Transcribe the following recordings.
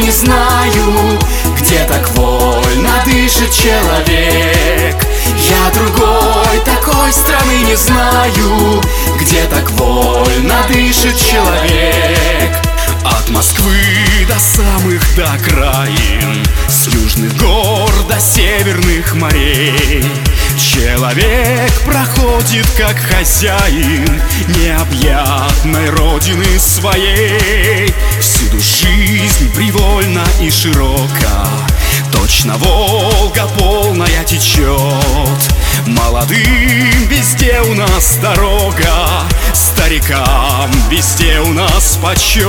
не знаю, где так вольно дышит человек. Я другой такой страны не знаю, где так вольно дышит человек. От Москвы до самых до окраин, с южных гор до северных морей, человек проходит как хозяин необъятной родины своей. Всюду жизнь привольна и широка, точно Волга полная течет. Молодым везде у нас дорога, старикам везде у нас почет.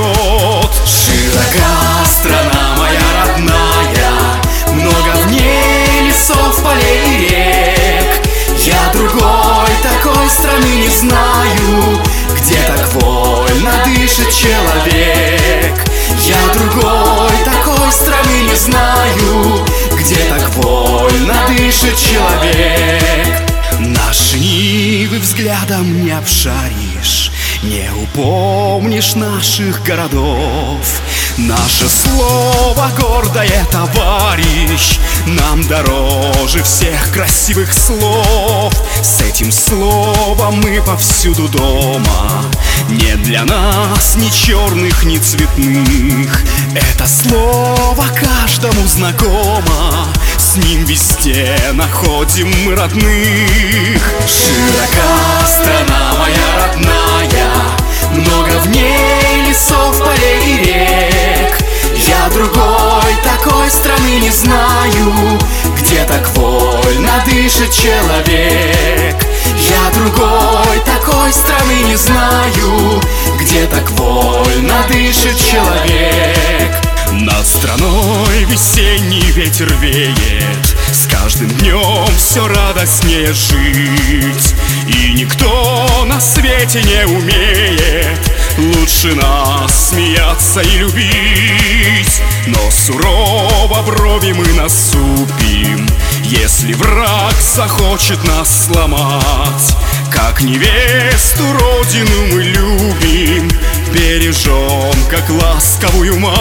Широка страна моя родная, много в ней лесов, полей и рек. Я другой такой страны не знаю, где так вольно дышит человек. Я другой такой страны не знаю, где так вольно дышит человек. Наши нивы взглядом не обшаришь, не упомнишь наших городов. Наше слово гордое, товарищ, нам дороже всех красивых слов. С этим словом мы повсюду дома, нет для нас ни черных, ни цветных. Это слово каждому знакомо, с ним везде находим мы родных. Широка страна моя родная, много в ней лесов, полей и рек. Я другой такой страны не знаю, где так вольно дышит человек. Я другой такой страны не знаю, где так вольно дышит человек. Над страной весенний ветер веет, с каждым днем все радостнее жить. И никто на свете не умеет лучше нас смеяться и любить. Но сурово брови мы насупим, если враг захочет нас сломать. Как невесту родину мы любим, бережем, как ласковую мать.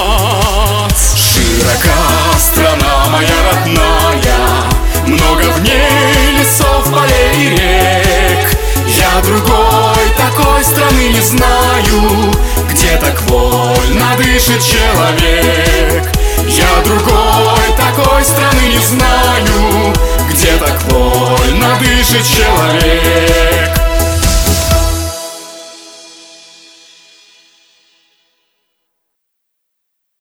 Широка страна моя родная, много в ней лесов, полей и рек. Я другой такой страны не знаю, где так вольно дышит человек. Я другой такой страны не знаю, где так вольно дышит человек.